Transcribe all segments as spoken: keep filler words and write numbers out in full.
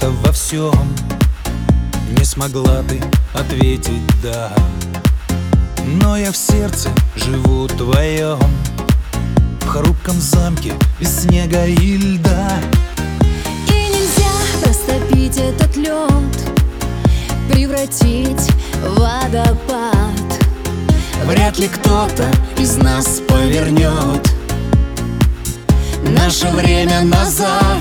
будто во всем не смогла ты ответить «да». Но я в сердце живу твоем, в хрупком замке без снега и льда. И нельзя растопить этот лед, превратить в водопад. Вряд ли кто-то из нас повернет наше время назад.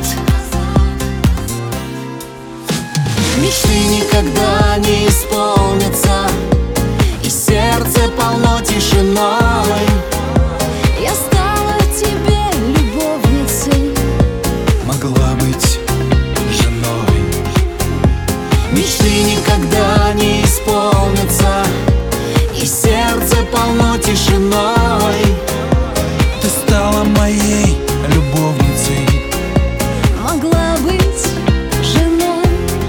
Мечты никогда не исполнятся, и сердце полно тишиной. Я стала тебе любовницей, Могла быть женой. Мечты никогда не исполнятся, и сердце полно тишиной. Ты стала моей любовницей, могла быть женой.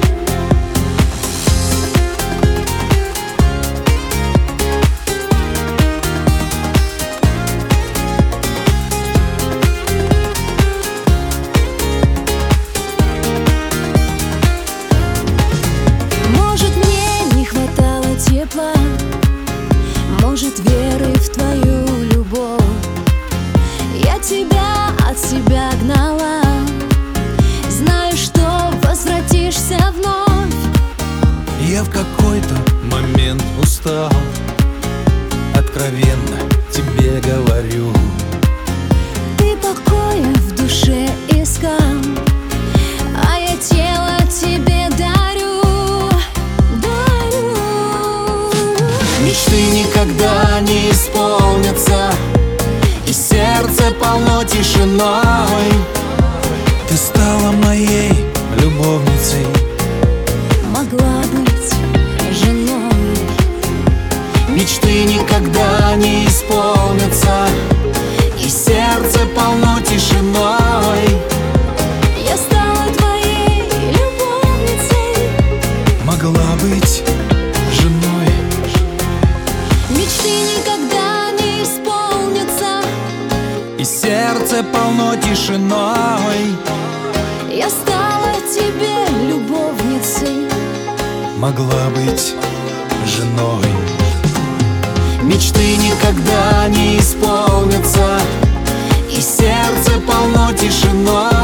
Может, мне не хватало тепла, может, веры в твою любовь. Я тебя от себя гнала, знаю, что возвратишься вновь. я в какой-то момент устал, откровенно тебе говорю. Ты покоя в душе искал, а я тело тебе дарю, дарю. Мечты никогда не исполнятся, и сердце полно тишиной. Ты стала моей любовницей, Могла быть женой. мечты никогда не исполнятся, и сердце полно тишиной. Я стала твоей любовницей, Могла быть женой. мечты никогда не исполнятся, И сердце полно тишиной. я стала тебе любовницей, Могла быть женой. Мечты никогда не исполнятся, и сердце полно тишиной.